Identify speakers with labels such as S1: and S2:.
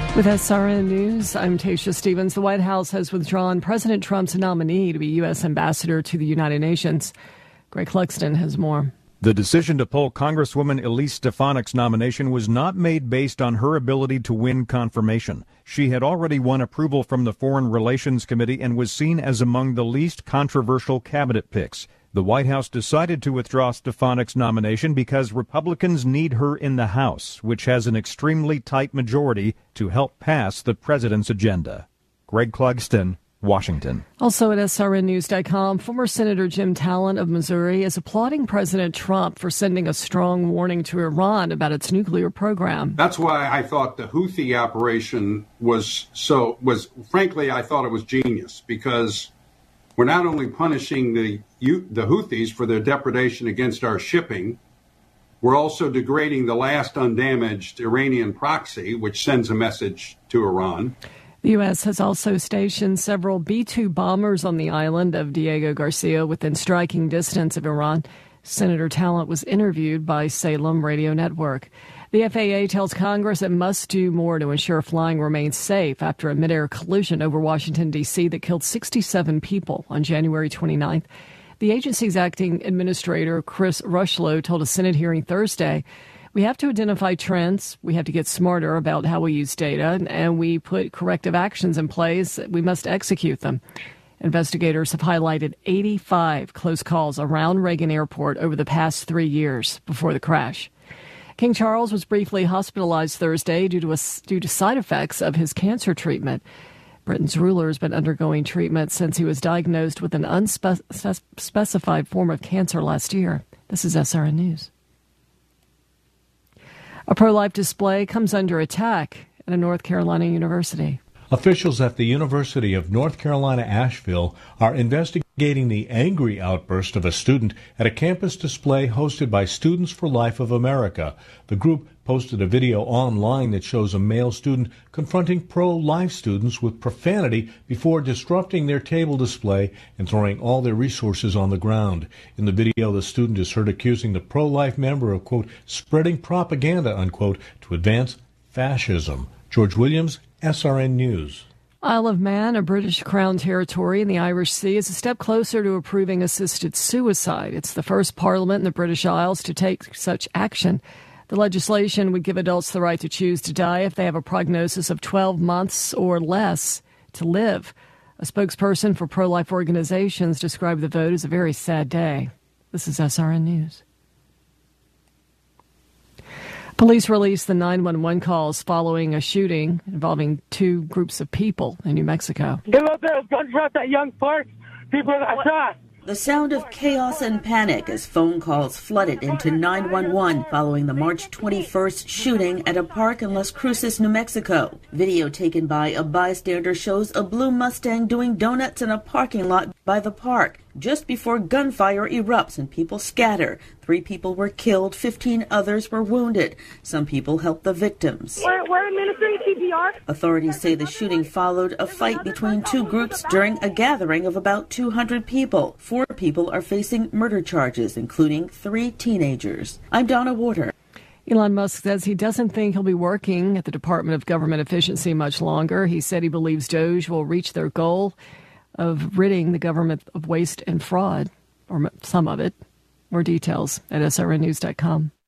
S1: With SRN News, I'm Tasha Stevens. The White House has withdrawn President Trump's nominee to be U.S. ambassador to the United Nations. Greg Clugston has more.
S2: The decision to pull Congresswoman Elise Stefanik's nomination was not made based on her ability to win confirmation. She had already won approval from the Foreign Relations Committee and was seen as among the least controversial cabinet picks. The White House decided to withdraw Stefanik's nomination because Republicans need her in the House, which has an extremely tight majority, to help pass the president's agenda. Greg Clugston, Washington.
S1: Also at SRNnews.com, former Senator Jim Talent of Missouri is applauding President Trump for sending a strong warning to Iran about its nuclear program.
S3: That's why I thought the Houthi operation was frankly, I thought it was genius, because we're not only punishing the Houthis for their depredation against our shipping, we're also degrading the last undamaged Iranian proxy, which sends a message to Iran.
S1: The U.S. has also stationed several B-2 bombers on the island of Diego Garcia within striking distance of Iran. Senator Talent was interviewed by Salem Radio Network. The FAA tells Congress it must do more to ensure flying remains safe after a midair collision over Washington, D.C. that killed 67 people on January 29th. The agency's acting administrator, Chris Rushlow, told a Senate hearing Thursday, "We have to identify trends. We have to get smarter about how we use data, and we put corrective actions in place. We must execute them." Investigators have highlighted 85 close calls around Reagan Airport over the past 3 years before the crash. King Charles was briefly hospitalized Thursday due to side effects of his cancer treatment. Britain's ruler has been undergoing treatment since he was diagnosed with an unspecified form of cancer last year. This is SRN News. A pro-life display comes under attack at a North Carolina university.
S4: Officials at the University of North Carolina, Asheville, are investigating the angry outburst of a student at a campus display hosted by Students for Life of America. The group posted a video online that shows a male student confronting pro-life students with profanity before disrupting their table display and throwing all their resources on the ground. In the video, the student is heard accusing the pro-life member of, quote, spreading propaganda, unquote, to advance fascism. George Williams, SRN News.
S1: Isle of Man, a British Crown territory in the Irish Sea, is a step closer to approving assisted suicide. It's the first parliament in the British Isles to take such action. The legislation would give adults the right to choose to die if they have a prognosis of 12 months or less to live. A spokesperson for pro-life organizations described the vote as a very sad day. This is SRN News. Police released the 911 calls following a shooting involving two groups of people in New Mexico.
S5: There was gunshots at Young Park. People got shot.
S6: The sound of chaos and panic as phone calls flooded into 911 following the March 21st shooting at a park in Las Cruces, New Mexico. Video taken by a bystander shows a blue Mustang doing donuts in a parking lot by the park just before gunfire erupts and people scatter. 3 people were killed, 15 others were wounded. Some people helped the victims.
S5: We're administering CPR.
S6: Authorities say the shooting followed a fight between 2 groups during a gathering of about 200 people. 4 people are facing murder charges, including 3 teenagers. I'm Donna Warder.
S1: Elon Musk says he doesn't think he'll be working at the Department of Government Efficiency much longer. He said he believes Doge will reach their goal of ridding the government of waste and fraud, or some of it. More details at srnnews.com.